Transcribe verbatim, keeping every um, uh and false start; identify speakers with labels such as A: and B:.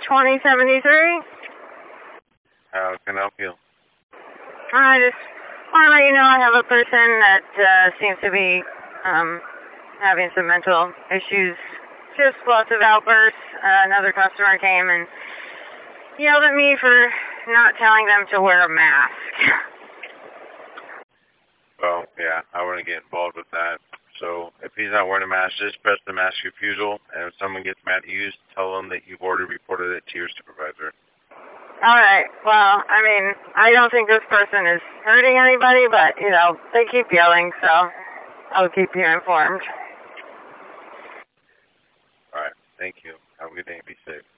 A: twenty seventy-three.
B: How can I help you?
A: I just want to let you know I have a person that uh, seems to be um, having some mental issues. Just lots of outbursts. Uh, another customer came and yelled at me for not telling them to wear a mask.
B: Well, yeah, I wouldn't get involved with that. So if he's not wearing a mask, just press the mask refusal, and if someone gets mad at you, tell them that you've already reported it to your supervisor.
A: All right. Well, I mean, I don't think this person is hurting anybody, but, you know, they keep yelling, so I'll keep you informed.
B: All right. Thank you. Have a good day. Be safe.